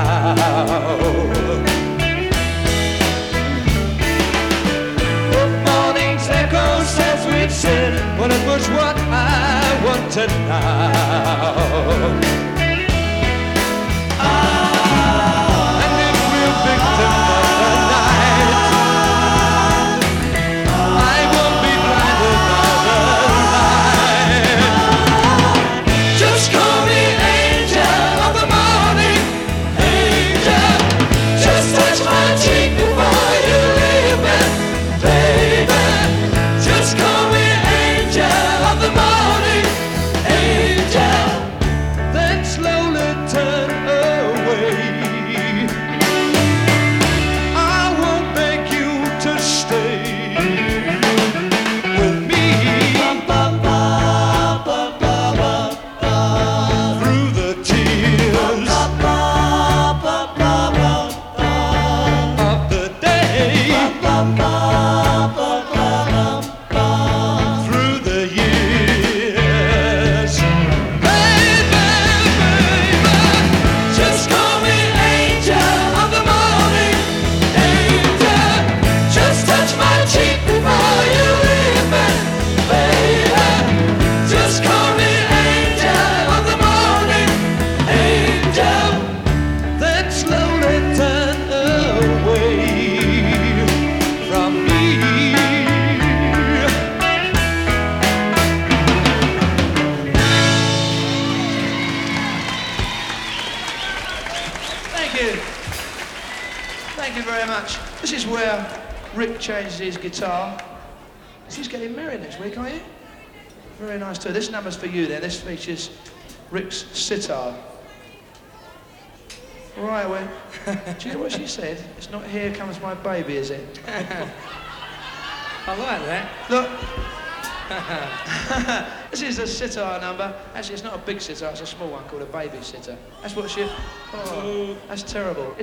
Morning's echo says we'd sit, well it was what I wanted now. And if we're victim of the night, I won't be blinded by the light. Just call me angel of the morning, angel. Just touch my cheek before you leave me, baby. Just call me angel of the morning, angel. Then slowly turn away. I won't beg you to stay with me through the tears of the day, through the years. Baby, baby, just call me angel of the morning, angel. Just touch my cheek before you leave me, baby. Just call me angel of the morning, angel. Then slowly turn away from me. Thank you. Thank you very much. This is where Rick changes his guitar. He's getting married next week, aren't you? Very nice too. This number's for you then. This features Rick's sitar. Right, well, do you know what she said? It's not "Here Comes My Baby," is it? I like that. Look. This is a sitar number. Actually, it's not a big sitar, it's a small one called a baby sitar. That's what she... Oh, that's terrible.